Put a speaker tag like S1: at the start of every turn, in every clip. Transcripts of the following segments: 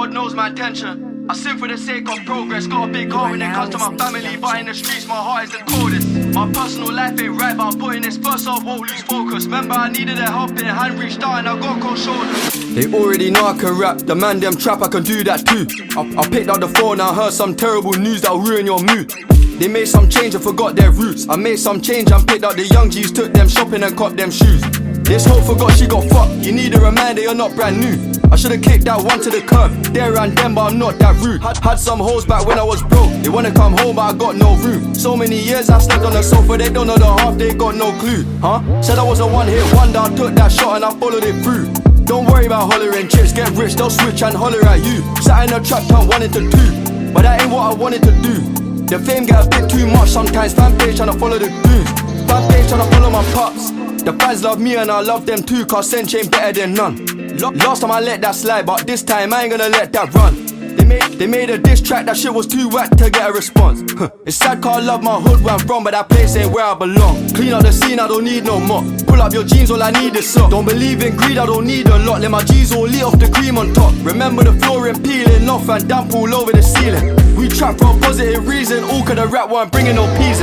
S1: God knows my intention. I sin for the sake of progress. Got a big heart when it comes to my family, but in the streets my heart is the coldest. My personal life ain't right, but I'm putting this first, so I won't lose focus. Remember I needed a helping hand, reached out and I got cold shoulders. They already know I can rap, the man them trap, I can do that too. I picked up the phone, I heard some terrible news that'll ruin your mood. They made some change and forgot their roots. I made some change and picked up the young G's, took them shopping and caught them shoes. This hoe forgot she got fucked, you need a reminder you're not brand new. I should've kicked that one to the curb, there and then, but I'm not that rude. Had some hoes back when I was broke, they wanna come home but I got no room. So many years I slept on the sofa, they don't know the half, they got no clue. Said I was a one-hit wonder, I took that shot and I followed it through. Don't worry about hollering, chicks get rich, they'll switch and holler at you. Sat in a trap turn 1 into 2, but that ain't what I wanted to do. The fame get a bit too much sometimes, fan page tryna follow the goons. Fan page tryna follow my pops. The fans love me and I love them too, cause Sench ain't better than none. Last time I let that slide, but this time I ain't gonna let that run. They made a diss track, that shit was too whack to get a response. It's sad cause I love my hood where I'm from, but that place ain't where I belong. Clean up the scene, I don't need no mop. Pull up your jeans, all I need is sock. Don't believe in greed, I don't need a lot. Let my G's all eat off the cream on top. Remember the flooring peeling off and damp all over the ceiling. We trap for a positive reason, all cause the rap weren't bringing no peas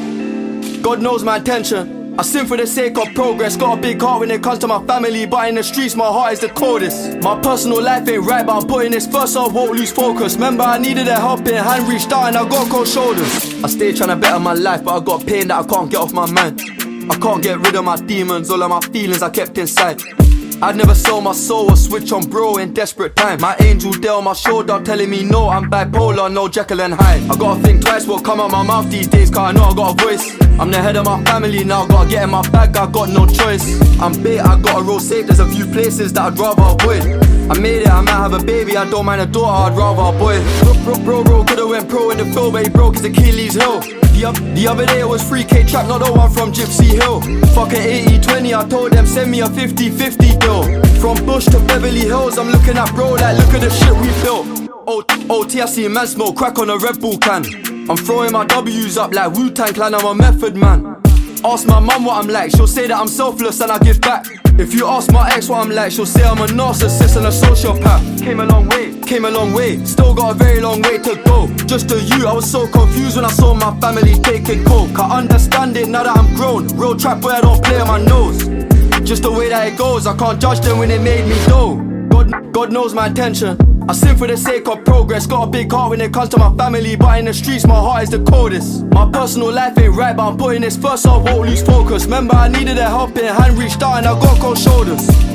S1: in. God knows my intention. I sin for the sake of progress. Got a big heart when it comes to my family, but in the streets my heart is the coldest. My personal life ain't right, but I'm putting this first, so I won't lose focus. Remember I needed a helping hand, reached out and I got cold shoulders. I stay trying to better my life, but I got pain that I can't get off my mind. I can't get rid of my demons, all of my feelings I kept inside. I'd never sell my soul or switch on bro in desperate time. My angel there on my shoulder telling me no, I'm bipolar, no Jekyll and Hyde. I gotta think twice what come out my mouth these days, cause I know I got a voice. I'm the head of my family now, gotta get in my bag, I got no choice. I'm bait, I gotta roll safe, there's a few places that I'd rather avoid. I made it, I might have a baby, I don't mind a daughter, I'd rather a boy. Bro, could've went pro in the field, but he broke his Achilles heel. The other day it was 3K trap, not the one from Gypsy Hill. Fuck an 80-20, I told them send me a 50-50 deal. From Bush to Beverly Hills, I'm looking at bro like look at the shit we built. OT, I see man smoke crack on a Red Bull can. I'm throwing my W's up like Wu-Tang Clan, I'm a method man. Ask my mum what I'm like, she'll say that I'm selfless and I give back. If you ask my ex what I'm like, she'll say I'm a narcissist and a sociopath. Came a long way, still got a very long way to go. Just to you, I was so confused when I saw my family taking coke. I understand it now that I'm grown, real trap boy I don't play on my nose. Just the way that it goes, I can't judge them when they made me dough. God knows my intention. I sin for the sake of progress. Got a big heart when it comes to my family, but in the streets my heart is the coldest. My personal life ain't right, but I'm putting this first, so I won't lose focus. Remember I needed a helping hand, reached out and I got cold shoulders.